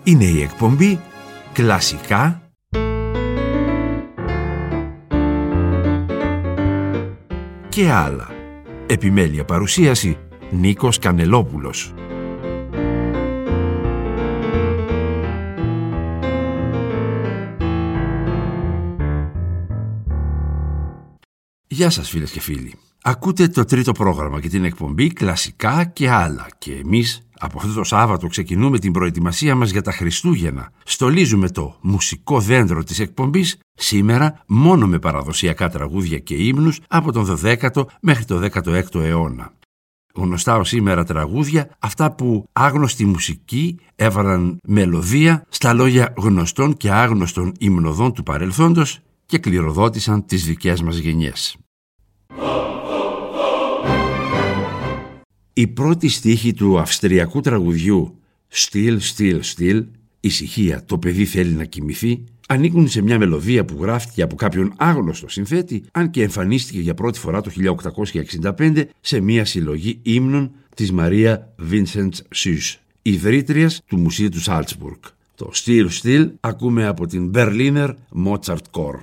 Είναι η εκπομπή Κλασικά και άλλα. Επιμέλεια παρουσίαση Νίκος Κανελόπουλος. Γεια σας φίλες και φίλοι. Ακούτε το τρίτο πρόγραμμα και την εκπομπή Κλασικά και άλλα και εμείς από αυτό το Σάββατο ξεκινούμε την προετοιμασία μας για τα Χριστούγεννα. Στολίζουμε το μουσικό δέντρο της εκπομπής σήμερα μόνο με παραδοσιακά τραγούδια και ύμνους από τον 12ο μέχρι το 16ο αιώνα. Γνωστά ως σήμερα τραγούδια, αυτά που άγνωστοι μουσικοί έβαλαν μελωδία στα λόγια γνωστών και άγνωστων υμνοδών του παρελθόντος και κληροδότησαν τις δικές μας γενιές. Η πρώτη στίχη του αυστριακού τραγουδιού «Still, still, still», «Ησυχία, το παιδί θέλει να κοιμηθεί», ανήκουν σε μια μελωδία που γράφτηκε από κάποιον άγνωστο συνθέτη, αν και εμφανίστηκε για πρώτη φορά το 1865 σε μια συλλογή ύμνων της Μαρία Βίνσεντς Σιους, ιδρύτριας του Μουσείου του Σάλτσμπουργκ. Το «Still, still» ακούμε από την Berliner Mozart Chor.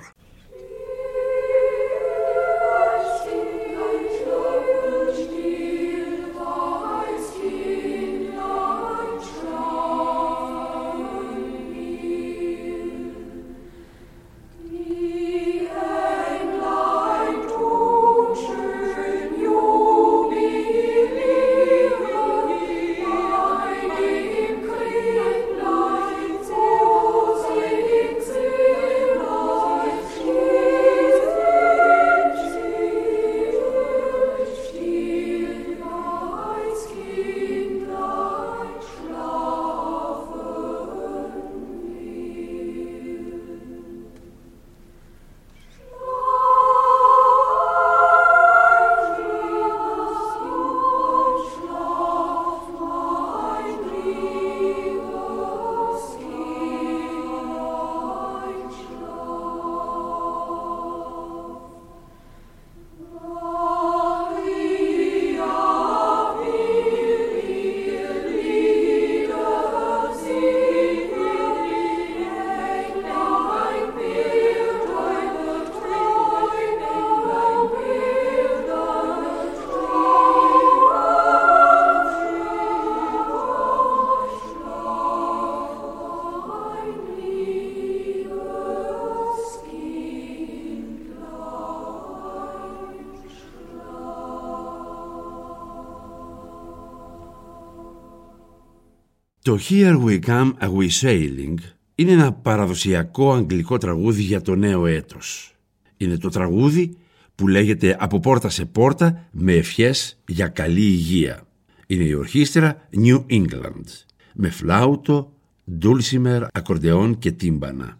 Το «Here we come a we sailing» είναι ένα παραδοσιακό αγγλικό τραγούδι για το νέο έτος. Είναι το τραγούδι που λέγεται από πόρτα σε πόρτα με ευχές για καλή υγεία. Είναι η ορχήστρα New England με φλάουτο, ντούλσιμερ, ακορντεόν και τύμπανα.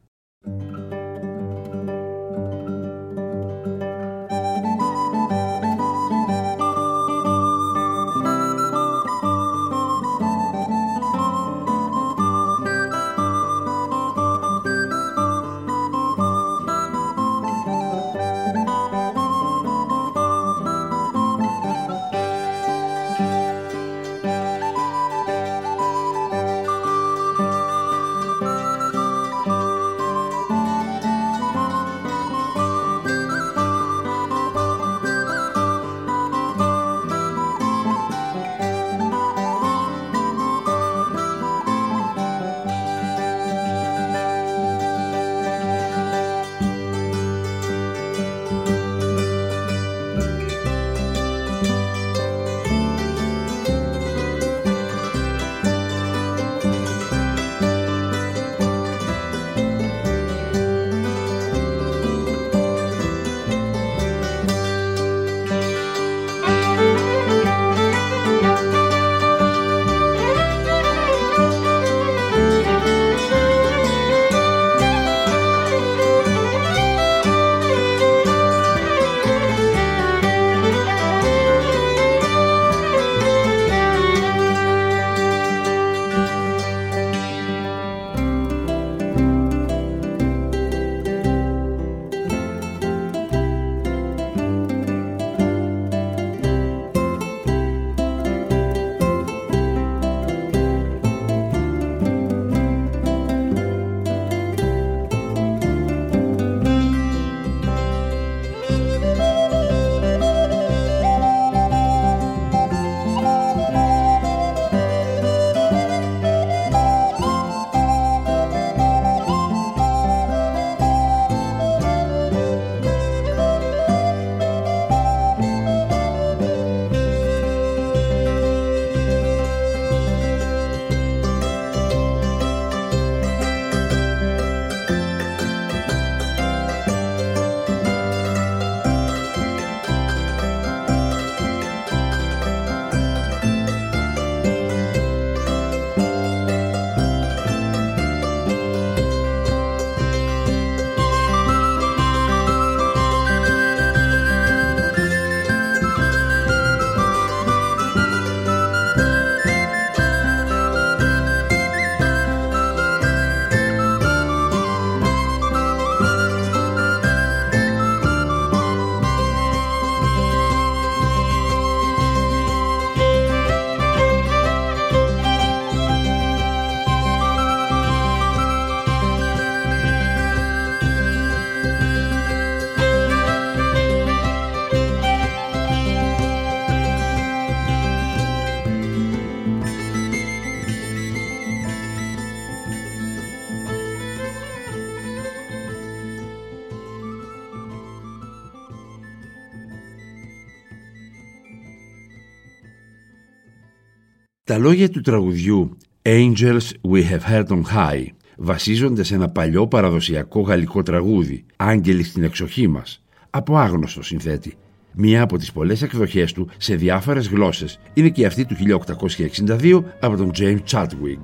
Τα λόγια του τραγουδιού «Angels we have heard on high» βασίζονται σε ένα παλιό παραδοσιακό γαλλικό τραγούδι «Άγγελοι στην εξοχή μας» από άγνωστο συνθέτη. Μία από τις πολλές εκδοχές του σε διάφορες γλώσσες είναι και αυτή του 1862 από τον James Chadwick.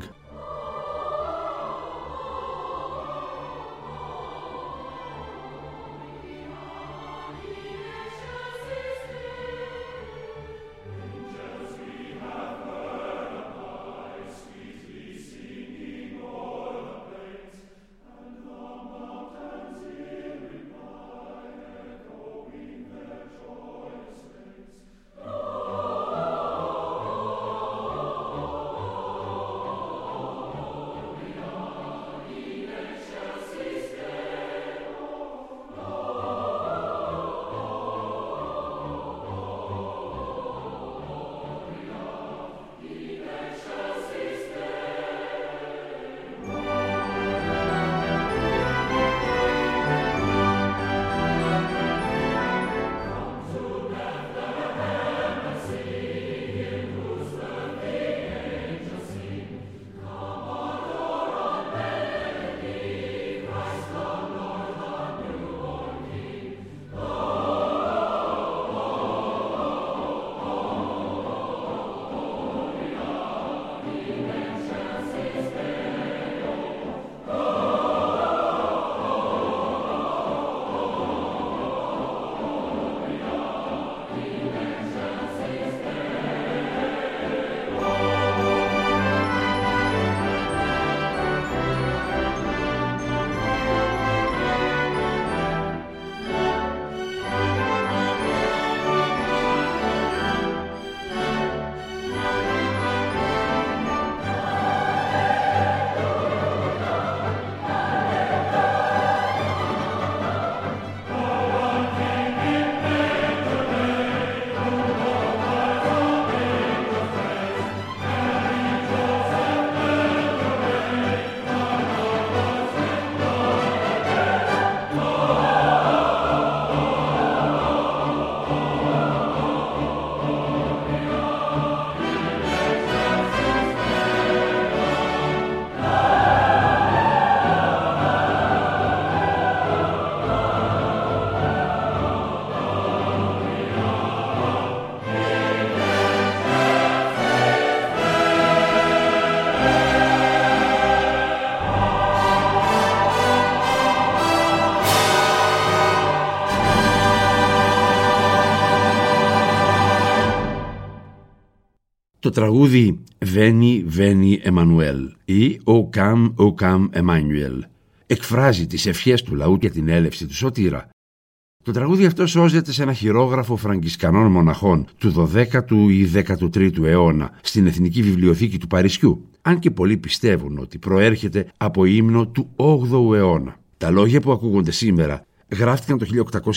Το τραγούδι «Veni, Veni Emmanuel» ή «O Come Emmanuel» εκφράζει τις ευχές του λαού για την έλευση του σωτήρα. Το τραγούδι αυτό σώζεται σε ένα χειρόγραφο φραγκισκανών μοναχών του 12ου ή 13ου αιώνα στην Εθνική Βιβλιοθήκη του Παρισιού, αν και πολλοί πιστεύουν ότι προέρχεται από ύμνο του 8ου αιώνα. Τα λόγια που ακούγονται σήμερα γράφτηκαν το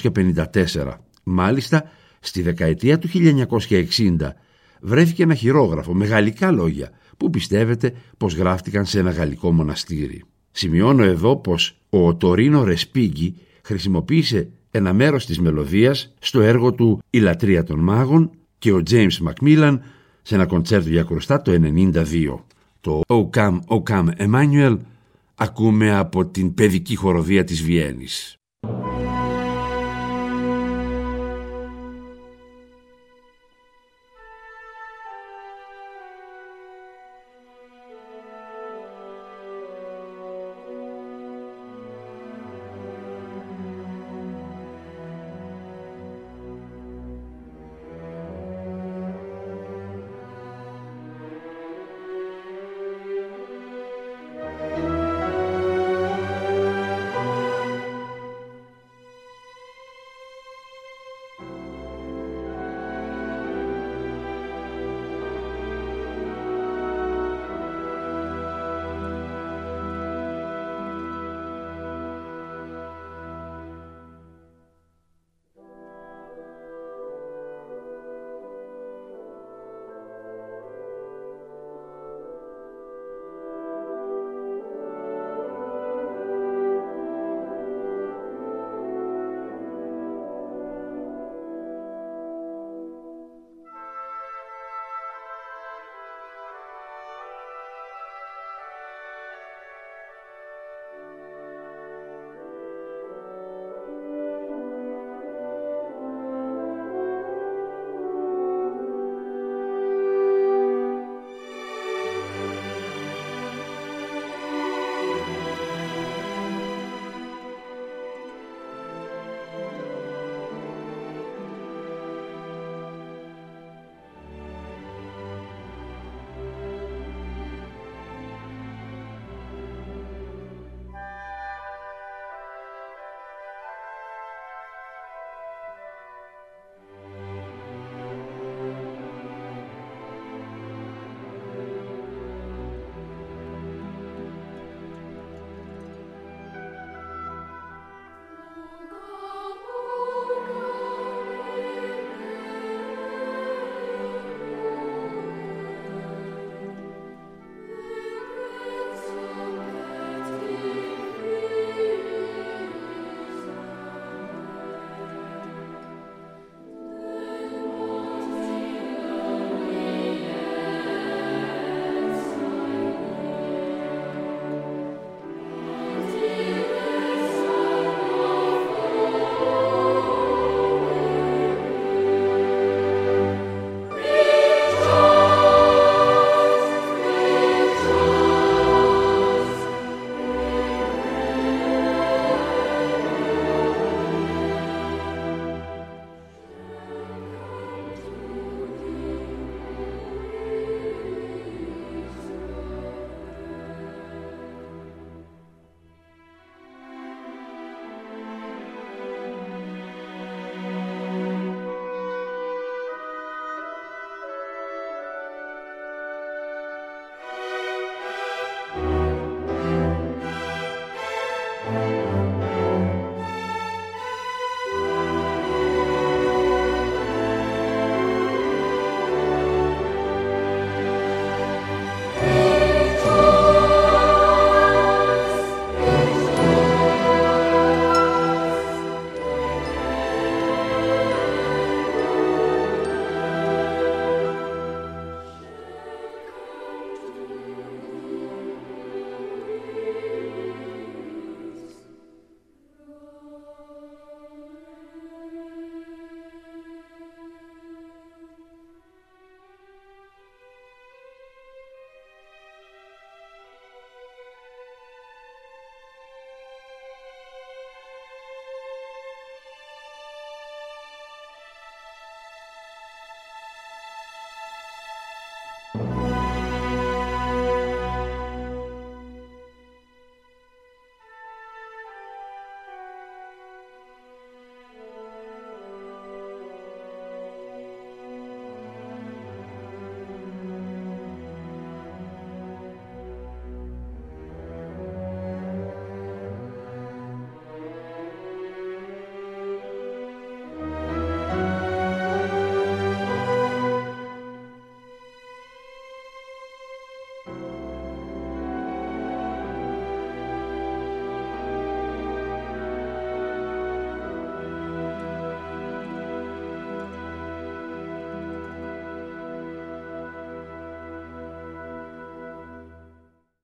1854. Μάλιστα, στη δεκαετία του 1960 βρέθηκε ένα χειρόγραφο με γαλλικά λόγια που πιστεύετε πως γράφτηκαν σε ένα γαλλικό μοναστήρι. Σημειώνω εδώ πως ο Τορίνο Ρεσπίγκι χρησιμοποίησε ένα μέρος της μελωδίας στο έργο του «Η λατρεία των μάγων» και ο James Macmillan σε ένα κοντσέρτο για κρουστά το 1992. Το «O Come Emmanuel» ακούμε από την παιδική χοροδία της Βιέννης.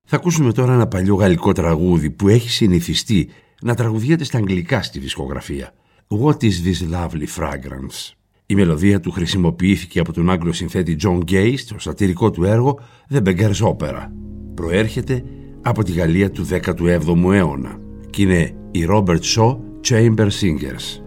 Θα ακούσουμε τώρα ένα παλιό γαλλικό τραγούδι που έχει συνηθιστεί να τραγουδιέται στα αγγλικά στη δισκογραφία. What is this lovely fragrance? Η μελωδία του χρησιμοποιήθηκε από τον Άγγλο συνθέτη John Gay στο σατιρικό του έργο The Beggar's Opera. Προέρχεται από τη Γαλλία του 17ου αιώνα και είναι οι Robert Shaw Chamber Singers.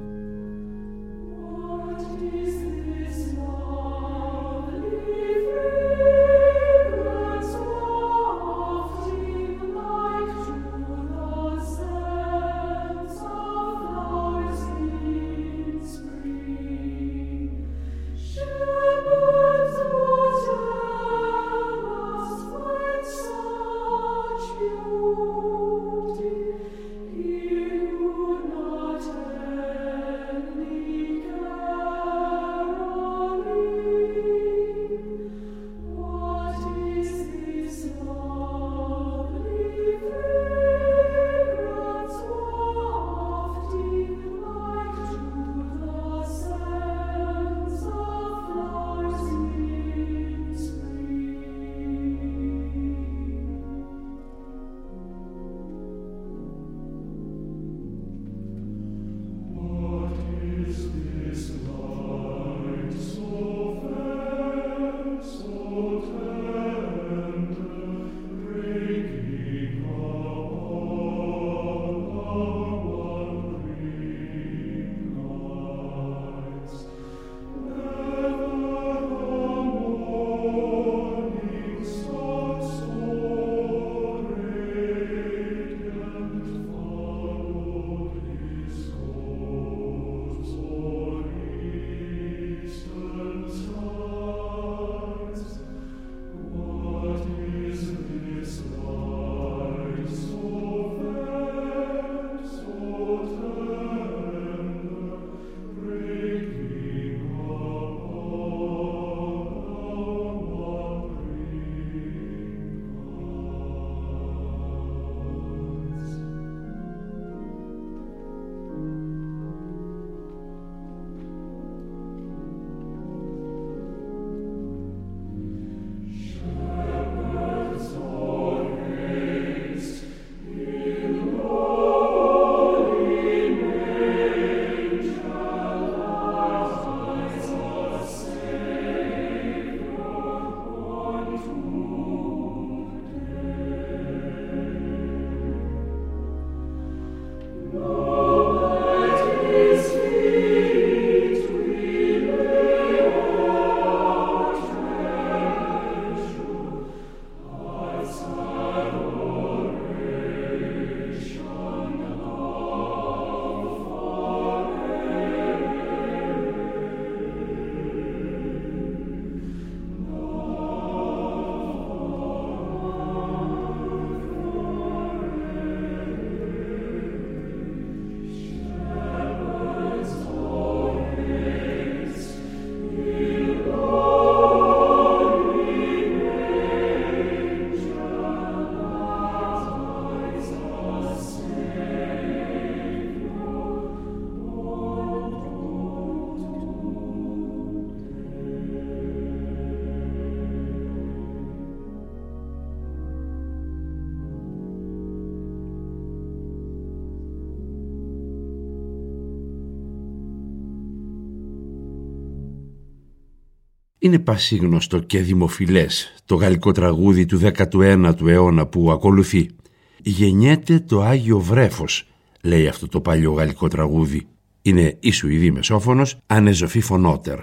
Είναι πασίγνωστο και δημοφιλές το γαλλικό τραγούδι του 19ου αιώνα που ακολουθεί. «Γεννιέται το Άγιο Βρέφος», λέει αυτό το παλιό γαλλικό τραγούδι. Είναι η Σουηδή μεσόφωνος Ανεζοφή Φωνότερ.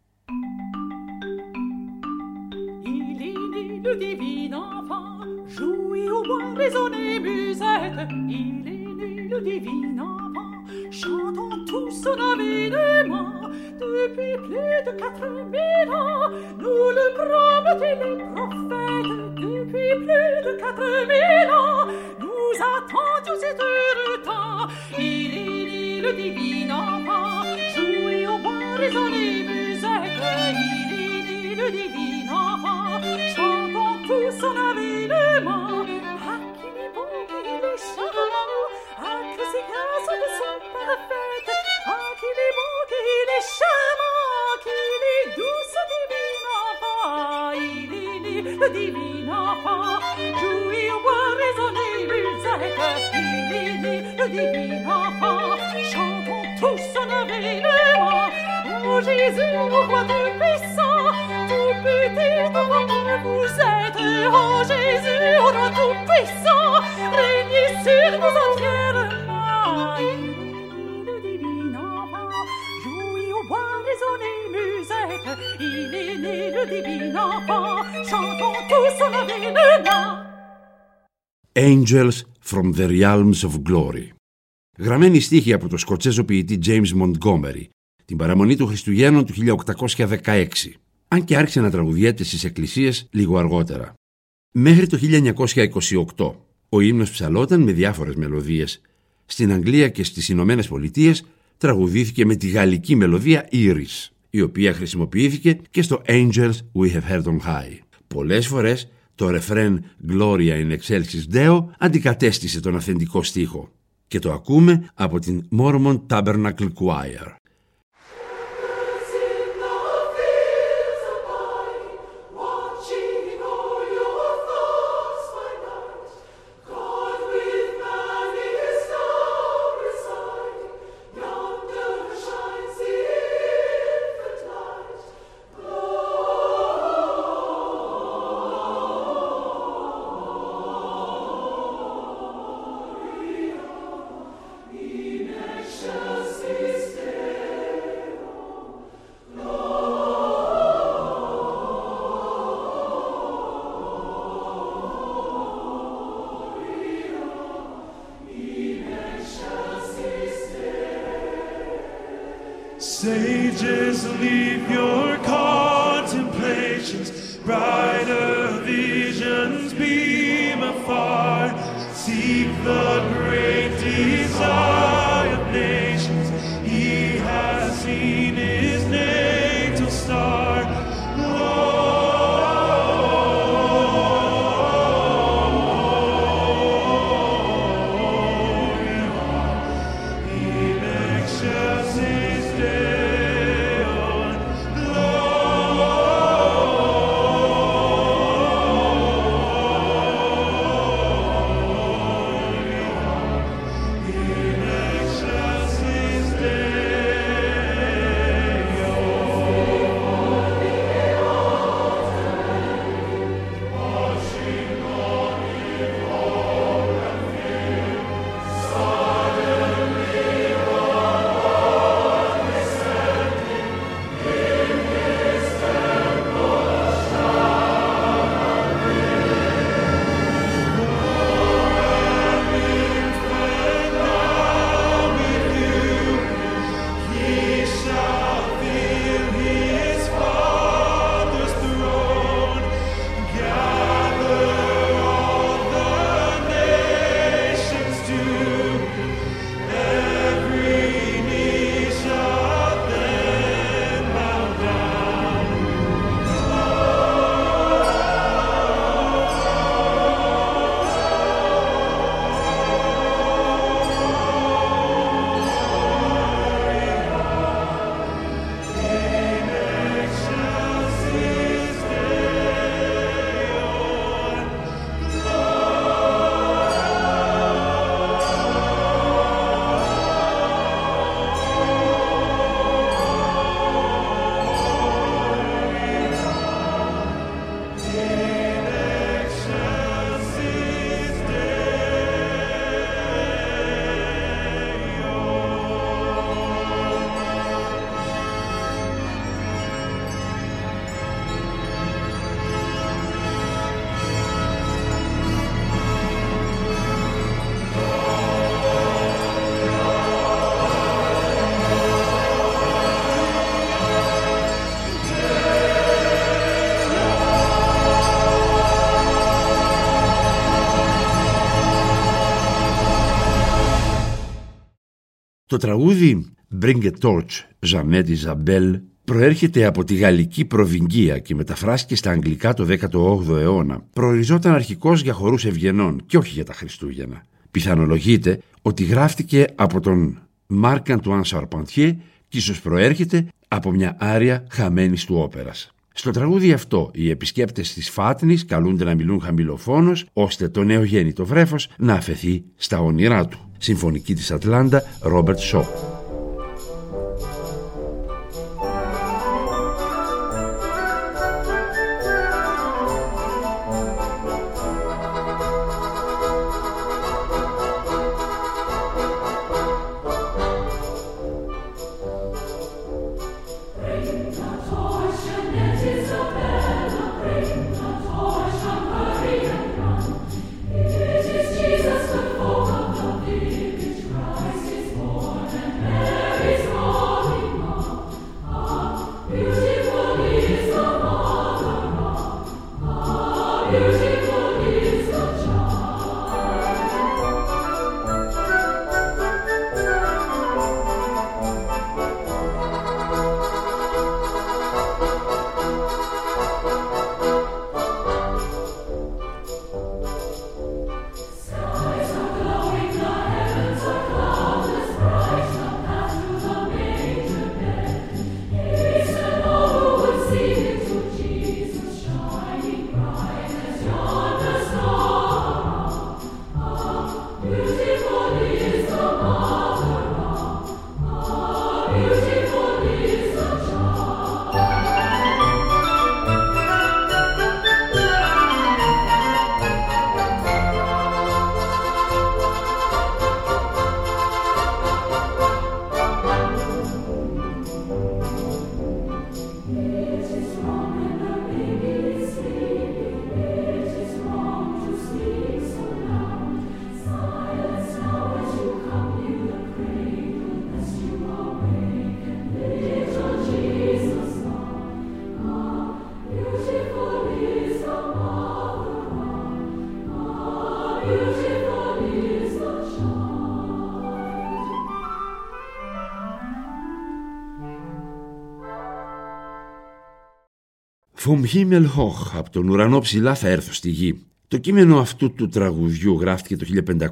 Depuis plus de 4000 ans, nous le promettaient les prophètes. Depuis plus de 4000 ans, nous attendions cet heureux temps. Il est né le divin enfant, jouez au bois, résonnez musique. Il est né le divin enfant, chantons tous son avènement. Ah, qu'il est beau, qu'il est charmant, ah, que ses grâces sont parfaites. Ah, qu'il est beau, qu'il est charmant, qu'il est doux, ce divin enfant. Il est né le divin enfant, jouez au bois. divin enfant, chantons tous solennellement. Ô Jésus, ô roi tout-puissant, tout petit enfant vous êtes. Ô Jésus, ô roi tout-puissant, régnez sur nous entièrement. Le divin enfant jouit au bois, résonnez musette. Il est né le divin enfant, chantons tous solennellement. Angels from the Realms of Glory. Γραμμένη στίχη από το σκοτσέζο ποιητή James Montgomery, την παραμονή του Χριστουγέννων του 1816, αν και άρχισε να τραγουδιέται στις εκκλησίες λίγο αργότερα. Μέχρι το 1928, ο ύμνος ψαλόταν με διάφορες μελωδίες. Στην Αγγλία και στις Ηνωμένες Πολιτείες τραγουδήθηκε με τη γαλλική μελωδία Iris, η οποία χρησιμοποιήθηκε και στο Angels We Have Heard on High. Πολλές φορές το ρεφρέν Gloria in Excelsis Deo αντικατέστησε τον αυθεντικό στίχο και το ακούμε από την Mormon Tabernacle Choir. Sages, leave your contemplations, brighter visions beam afar. Seek the great desire of nations, he has seen his natal star. Το τραγούδι Bring a Torch, Jeannette Isabelle, προέρχεται από τη γαλλική προβυγγία και μεταφράστηκε στα αγγλικά το 18ο αιώνα. Προοριζόταν αρχικώς για χορούς ευγενών και όχι για τα Χριστούγεννα. Πιθανολογείται ότι γράφτηκε από τον Marc-Antoine Charpentier και ίσως προέρχεται από μια άρια χαμένης του όπερας. Στο τραγούδι αυτό, οι επισκέπτες της Φάτνης καλούνται να μιλούν χαμηλοφόνος, ώστε το νεογέννητο βρέφος να αφαιθεί στα όνειρά του. Συμφωνική της Ατλάντα, Ρόμπερτ Σο. «Vom Himmel hoch», από τον ουρανό ψηλά θα έρθω στη γη. Το κείμενο αυτού του τραγουδιού γράφτηκε το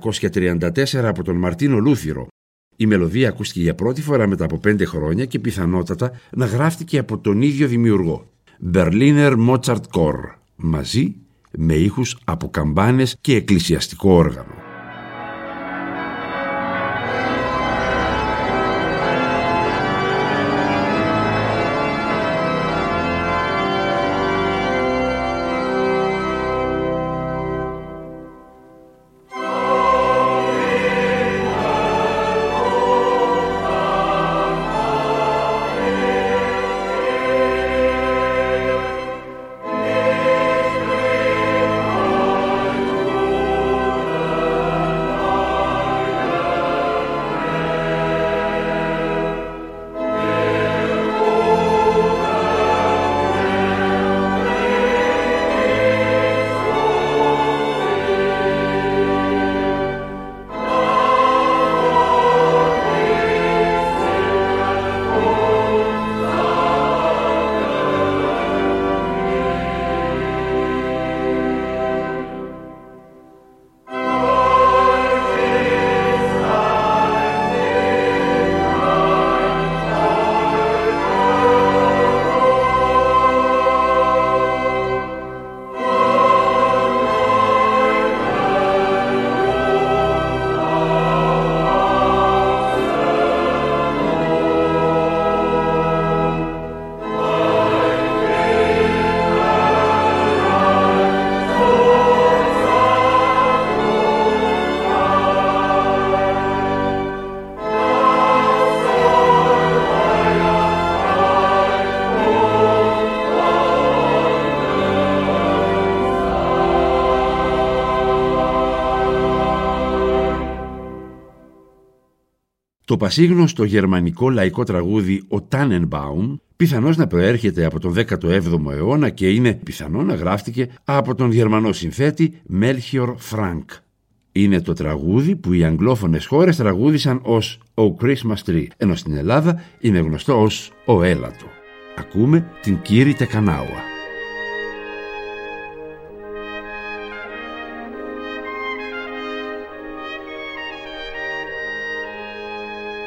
1534 από τον Μαρτίνο Λούθυρο. Η μελωδία ακούστηκε για πρώτη φορά μετά από 5 χρόνια και πιθανότατα να γράφτηκε από τον ίδιο δημιουργό. Berliner Mozart Chor, μαζί με ήχους από καμπάνες και εκκλησιαστικό όργανο. Το πασίγνωστο γερμανικό λαϊκό τραγούδι «Ο Tannenbaum» πιθανώς να προέρχεται από τον 17ο αιώνα και είναι πιθανό να γράφτηκε από τον Γερμανό συνθέτη Melchior Frank. Είναι το τραγούδι που οι αγγλόφωνες χώρες τραγούδισαν ως «Ο Christmas Tree», ενώ στην Ελλάδα είναι γνωστό ως «Ο Έλατο». Ακούμε την Κήρη Τεκανάουα.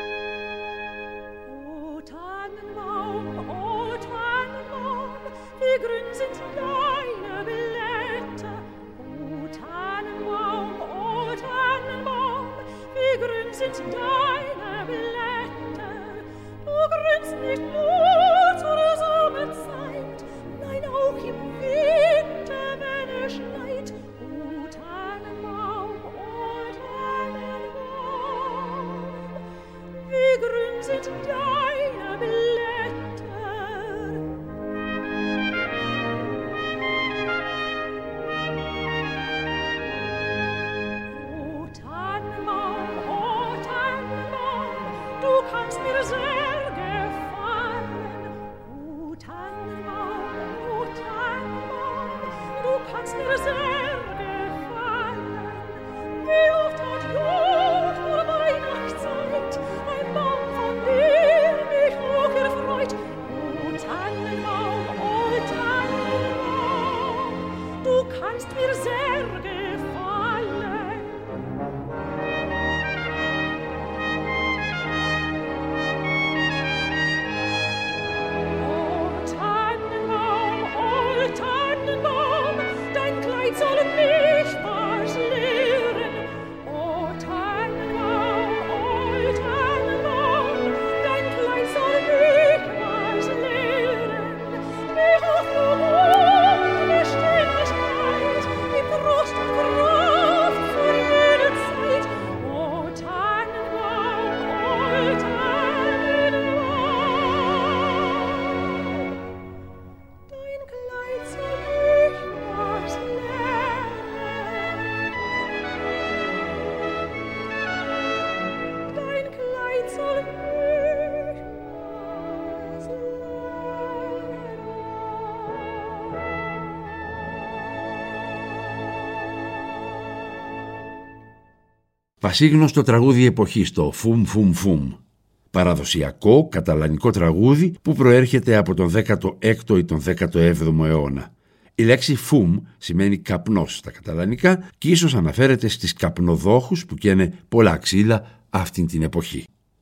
Die sind deine Blätter, o Tannenbaum, wie grün sind deine Blätter. Du grünst nicht nur zur Sommerzeit, nein, auch im Winter, wenn es schneit. O Tannenbaum, wie grün sind deine Blätter. O Tannenbaum, du kannst mir sehr gefallen. O Tannenbaum, du kannst mir sehr gefallen. Wie oft hat Jod vor Weihnachtszeit ein Baum von dir mich hoch erfreut. O Tannenbaum, du kannst mir sehr gefallen. O Tannenbaum, dein Kleid soll mich was lehren. O Tannenbaum, dein Kleid soll mich was lehren. Wie hoch du Beständigkeit, die Brust und Kraft für jede Zeit. O Tannenbaum, dein Kleid soll mich was lehren. Dein Kleid soll mich was Πασίγνωστο τραγούδι εποχής, το «Φουμ Φουμ Φουμ». Παραδοσιακό καταλανικό τραγούδι που προέρχεται από τον 16ο ή τον 17ο αιώνα. Η λέξη «φουμ» σημαίνει καπνός στα καταλανικά και ίσως αναφέρεται στις καπνοδόχους που καίνε πολλά ξύλα αυτήν την εποχή.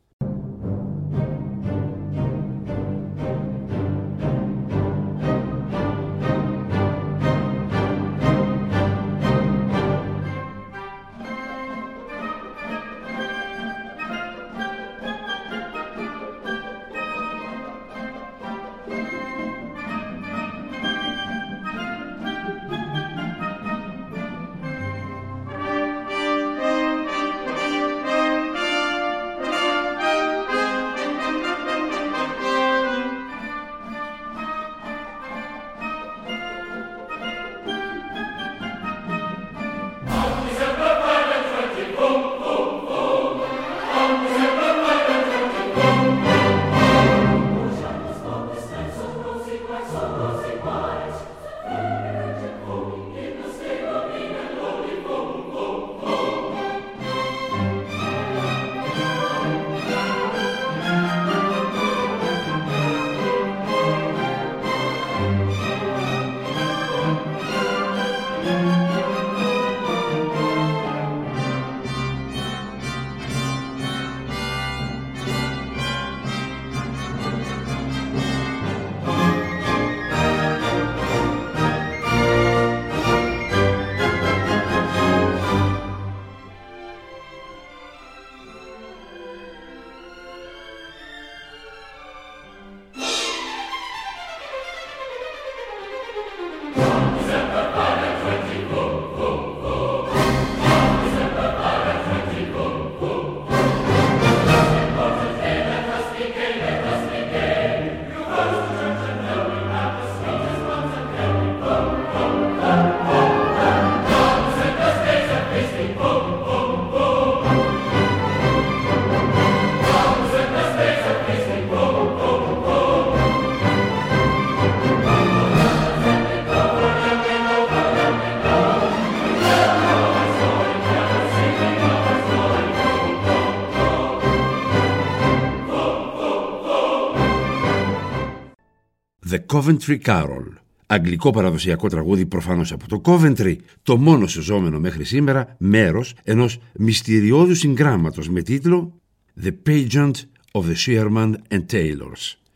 The Coventry Carol, αγγλικό παραδοσιακό τραγούδι προφανώς από το Coventry, το μόνο σωζόμενο μέχρι σήμερα μέρος ενός μυστηριώδου συγγράμματος με τίτλο The Pageant of the Shearman and Tailors,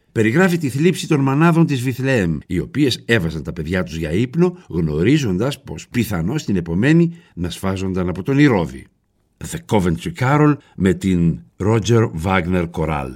Περιγράφει τη θλίψη των μανάδων της Βιθλεέμ, οι οποίες έβαζαν τα παιδιά τους για ύπνο, γνωρίζοντας πως πιθανώς την επομένη να σφάζονταν από τον Ηρώδη. The Coventry Carol με την Roger Wagner Chorale.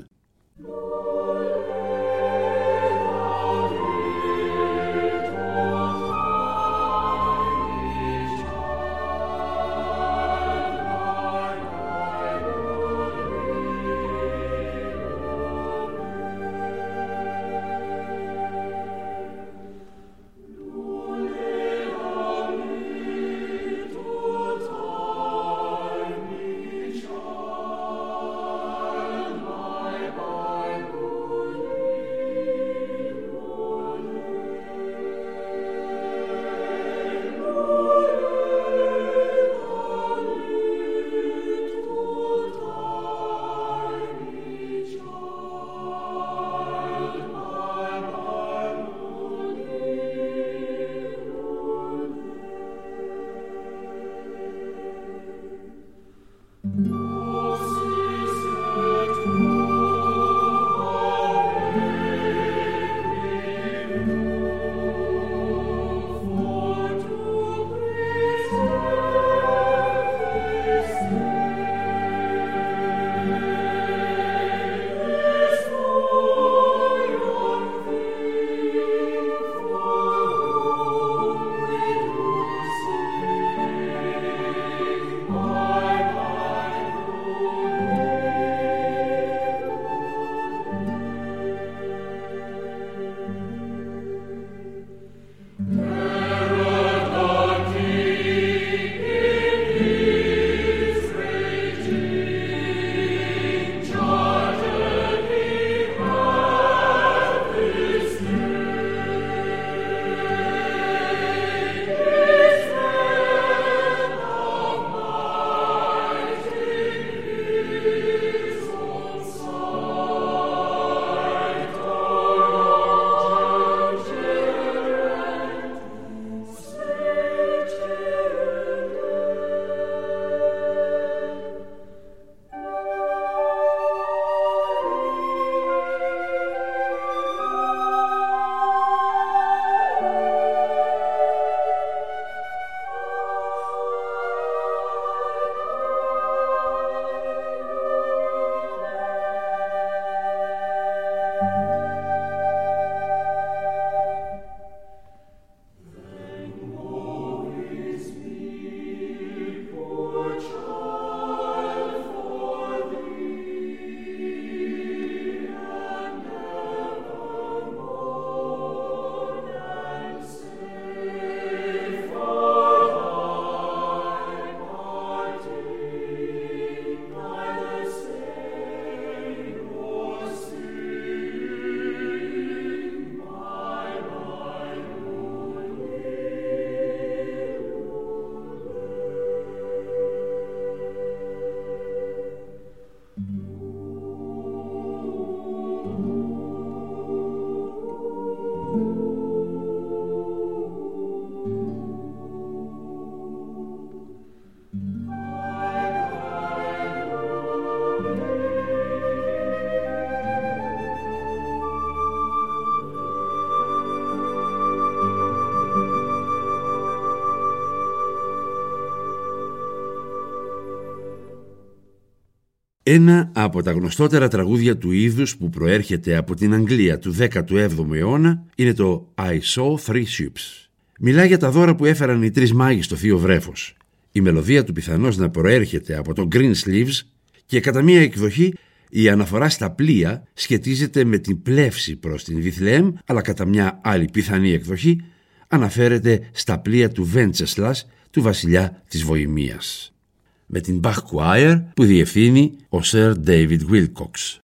Ένα από τα γνωστότερα τραγούδια του είδους που προέρχεται από την Αγγλία του 17ου αιώνα είναι το I Saw Three Ships. Μιλάει για τα δώρα που έφεραν οι τρεις μάγοι στο Θείο Βρέφος. Η μελωδία του πιθανώς να προέρχεται από το Green Sleeves και κατά μία εκδοχή η αναφορά στα πλοία σχετίζεται με την πλεύση προς την Βιθλεέμ, αλλά κατά μια άλλη πιθανή εκδοχή αναφέρεται στα πλοία του Βέντσεσλας, του βασιλιά της Βοημίας. Με την Bach Choir που διευθύνει ο Sir David Wilcox.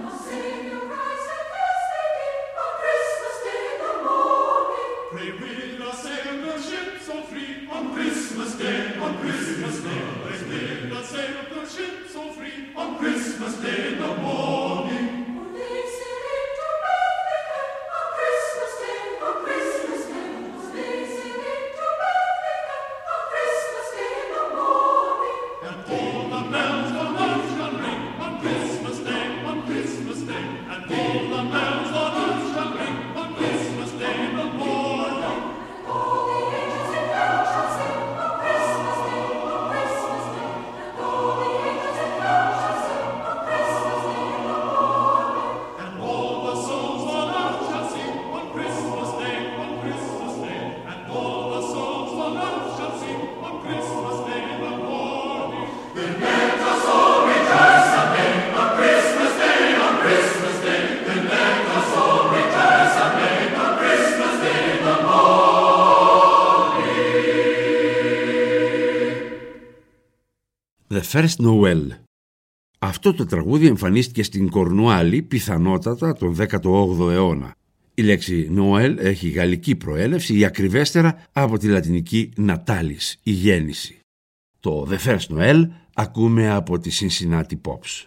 Pray with The First Noel. Αυτό το τραγούδι εμφανίστηκε στην Κορνουάλη πιθανότατα τον 18ο αιώνα. Η λέξη Noel έχει γαλλική προέλευση ή ακριβέστερα από τη λατινική Natalis, η γέννηση. Το The First Noel ακούμε από τη Cincinnati Pops.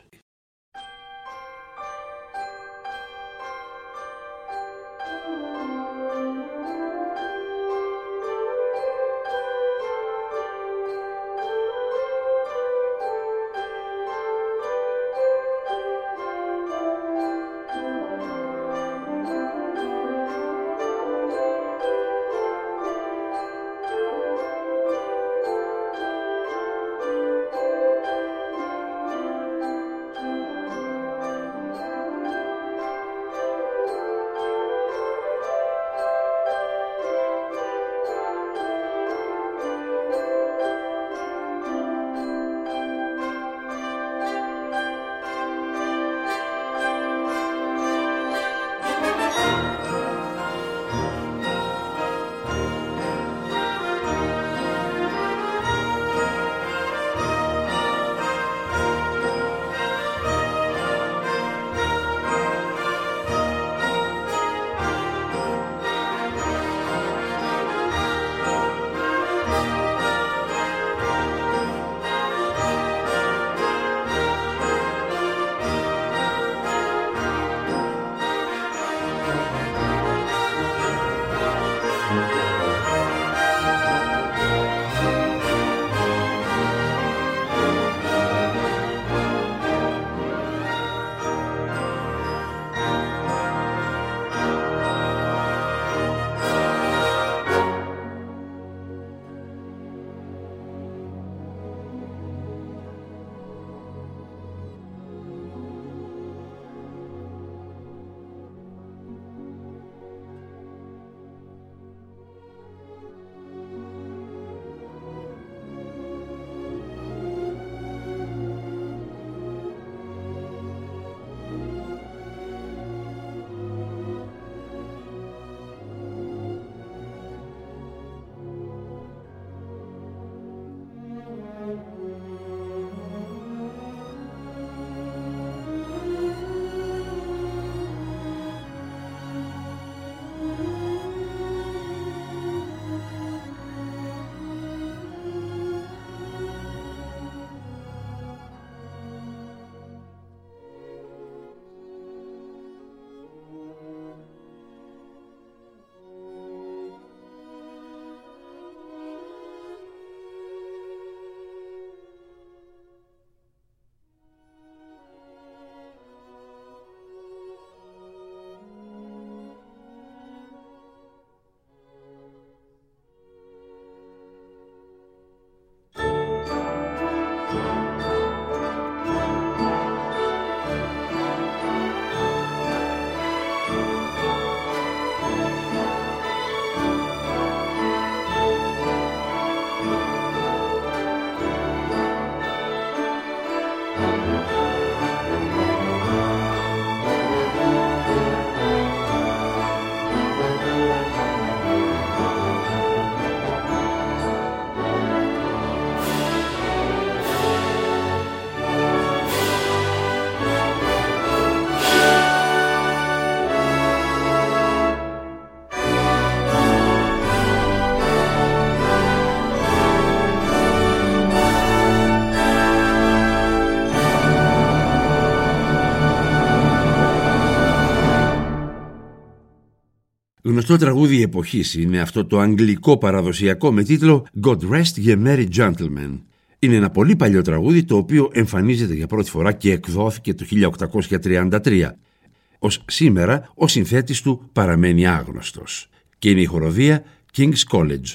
γνωστό τραγούδι εποχής είναι αυτό το αγγλικό παραδοσιακό με τίτλο God Rest Ye Merry Gentlemen. Είναι ένα πολύ παλιό τραγούδι το οποίο εμφανίζεται για πρώτη φορά και εκδόθηκε το 1833. Ως σήμερα ο συνθέτης του παραμένει άγνωστος και είναι η χοροδία King's College.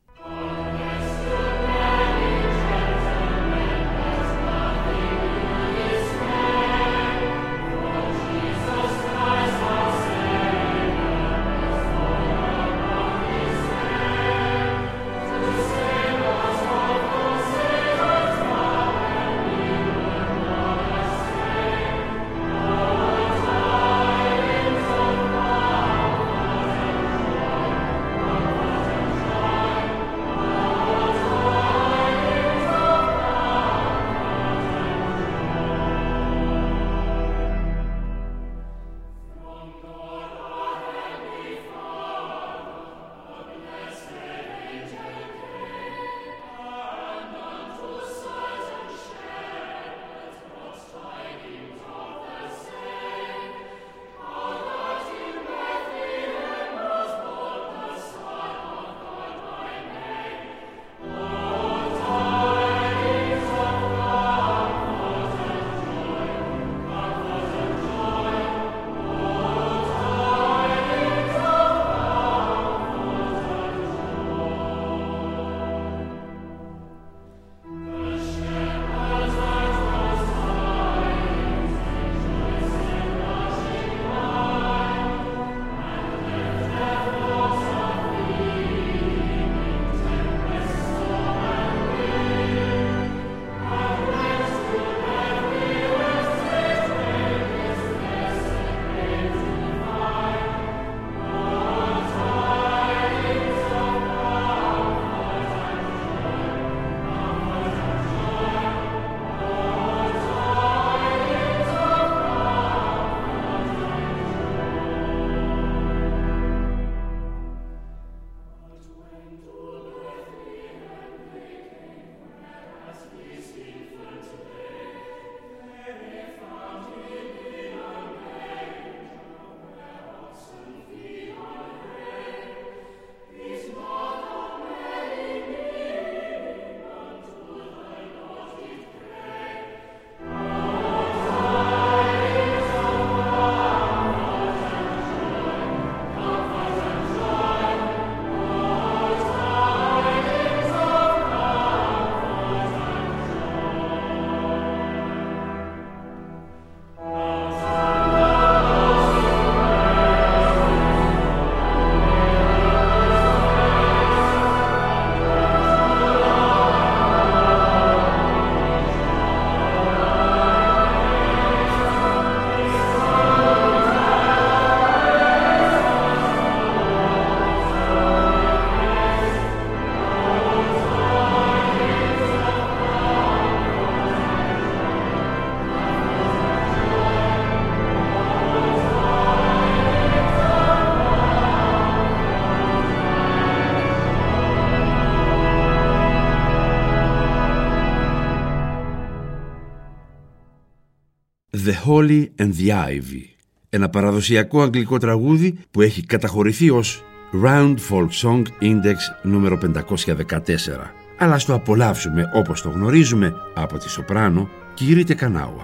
The Holly and the Ivy, ένα παραδοσιακό αγγλικό τραγούδι που έχει καταχωρηθεί ως Round Folk Song Index νούμερο 514. Αλλά ας το απολαύσουμε όπως το γνωρίζουμε από τη σοπράνο Κίρι Τεκανάουα.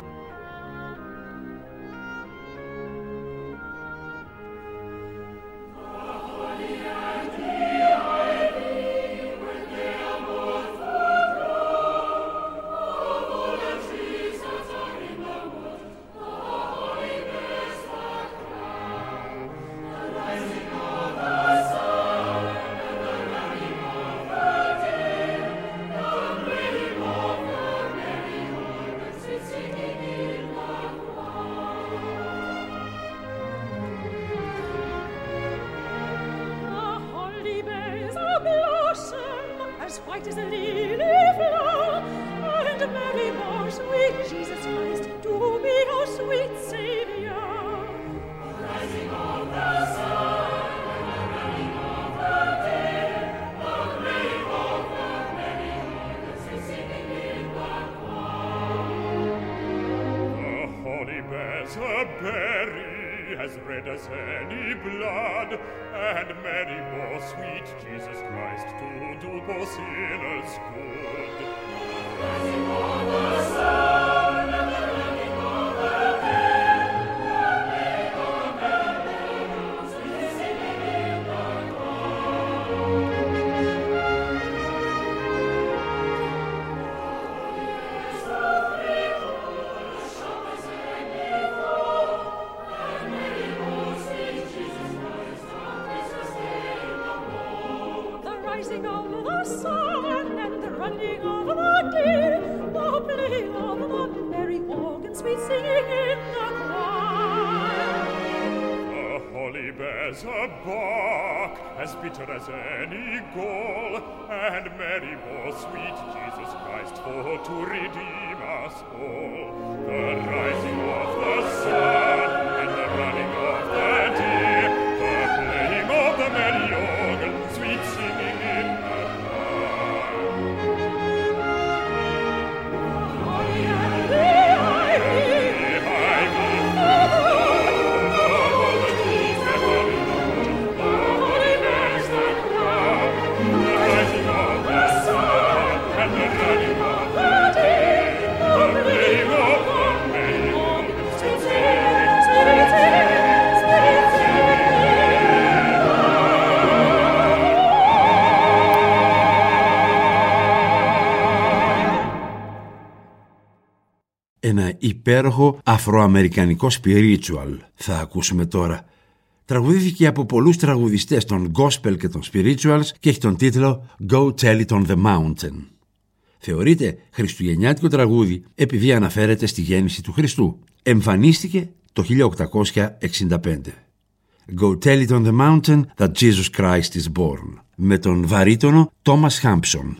White as a lily flower, and Mary, more sweet Jesus Christ, to me, oh sweet Savior. Rising of the sun, and the running of the day, the grave of the merry organs is singing in the choir. The holy bells are berry, as red as any blood, and many more sweet Jesus Christ to do poor sinners good. Rising of the sun and the running of the dead, the playing of the bells, sweet singing in the crowd. Rising of the sun and the running of the deer, the playing of the merry organ, sweet singing in the choir. The holy bells bark as bitter as any gall, and many more sweet Jesus Christ for to redeem us all. The rising of the sun and the running of the deer, the playing of the merry organ, sweet singing in the choir. Ένα υπέροχο αφροαμερικανικό spiritual θα ακούσουμε τώρα. Τραγουδήθηκε από πολλούς τραγουδιστές των gospel και των spirituals και έχει τον τίτλο Go Tell It on the Mountain. Θεωρείται χριστουγεννιάτικο τραγούδι επειδή αναφέρεται στη γέννηση του Χριστού. Εμφανίστηκε το 1865. Go Tell It on the Mountain that Jesus Christ is born, με τον βαρύτονο Thomas Hampson.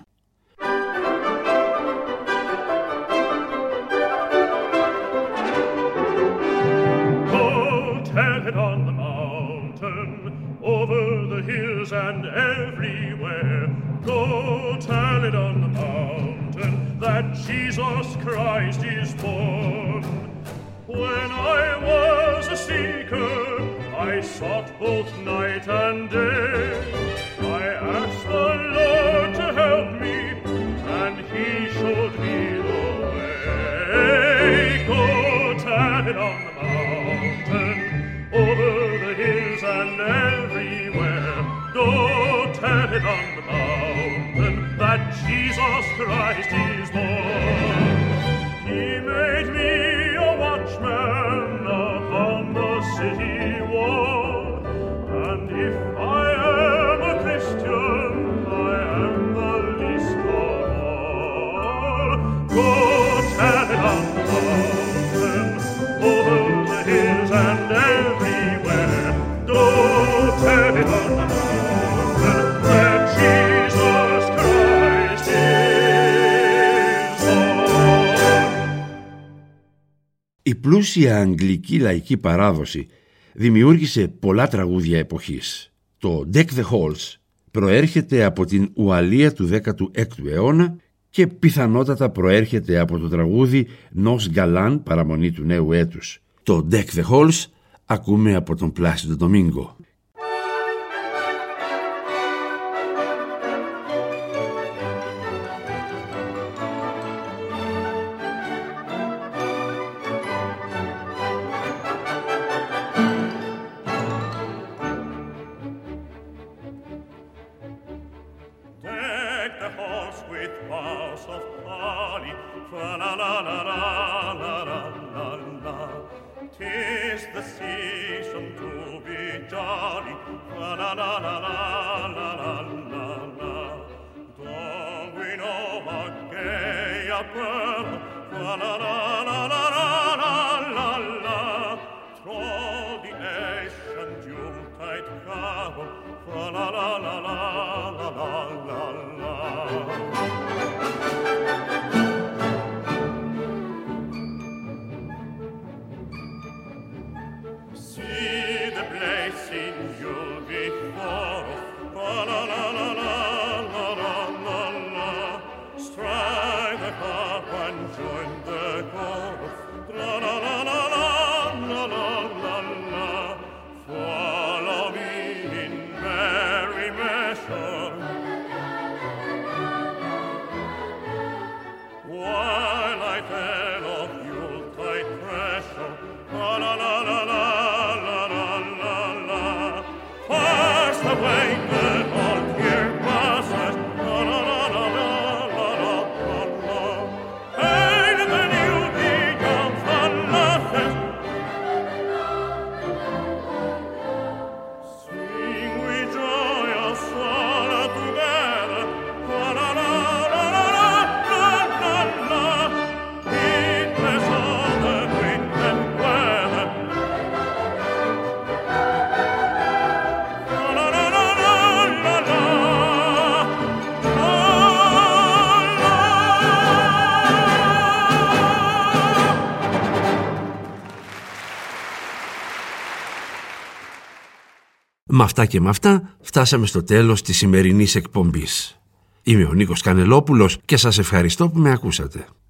Over the hills and everywhere, go tell it on the mountain that Jesus Christ is born. When I was a seeker, I sought both night and day. I asked the Lord to help me, and He showed me the way. Go tell it on the mountain, over the hills and everywhere, go tell it on the mountain that Jesus Christ is born. He made me a watchman upon the city wall, and if I am a Christian, I am the least of all. Go tell it on the mountain, over the hills and everywhere, go tell it on the mountain that Jesus Christ is born. Η πλούσια αγγλική λαϊκή παράδοση δημιούργησε πολλά τραγούδια εποχής. Το Deck the Halls προέρχεται από την Ουαλία του 16ου αιώνα και πιθανότατα προέρχεται από το τραγούδι Nos Galan, παραμονή του νέου έτους. Το Deck the Halls ακούμε από τον Πλάσιντο Ντομίνγκο. Join the chorus, la la la la la la la la la. Με αυτά και με αυτά φτάσαμε στο τέλος της σημερινής εκπομπής. Είμαι ο Νίκος Κανελόπουλος και σας ευχαριστώ που με ακούσατε.